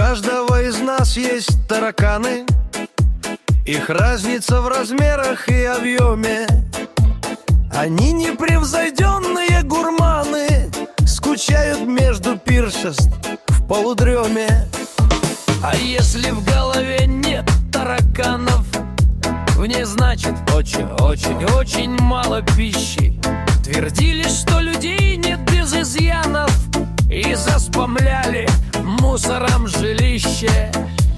каждого из нас есть тараканы. Их разница в размерах и объеме. Они непревзойденные гурманы, скучают между пиршеств в полудреме. А если в голове нет тараканов, в ней значит очень мало пищи. Твердили, что людей нет без изъянов, и заспамляли мусором жилище.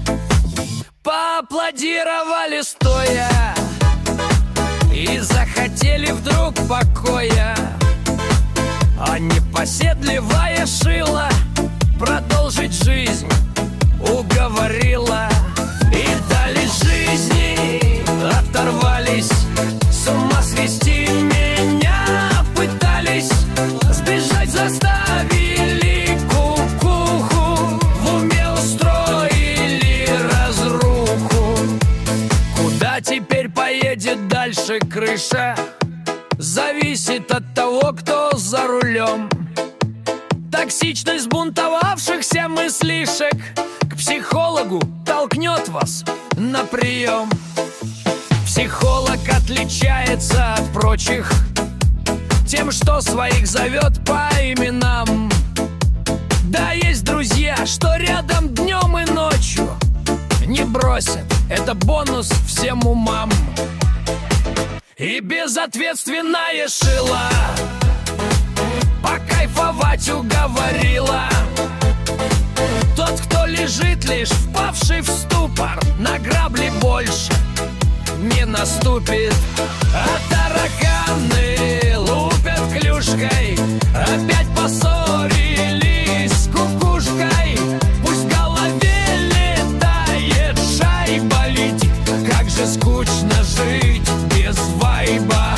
Поаплодировали стоя и захотели вдруг покоя. А непоседливая шила продолжить жизнь уговорила. И дали жизни, оторвались, с ума свести меня пытались. Сбежать заставили кукуху, в уме устроили разруху. Куда теперь поедет дальше крыша, зависит от того, кто за рулем. Токсичность взбунтовавшихся мыслишек к психологу толкнет вас на прием. Психолог отличается от прочих тем, что своих зовет по именам. Да, есть друзья, что рядом днем и ночью не бросят, это бонус всем умам. И безответственная шила покайфовать уговорила. Тот, кто лежит лишь впавший в ступор, на грабли больше не наступит. А тараканы лупят клюшкой, опять поссорились с кукушкой. Пусть в голове летает шайба, летит. Как же скучно жить без вайба.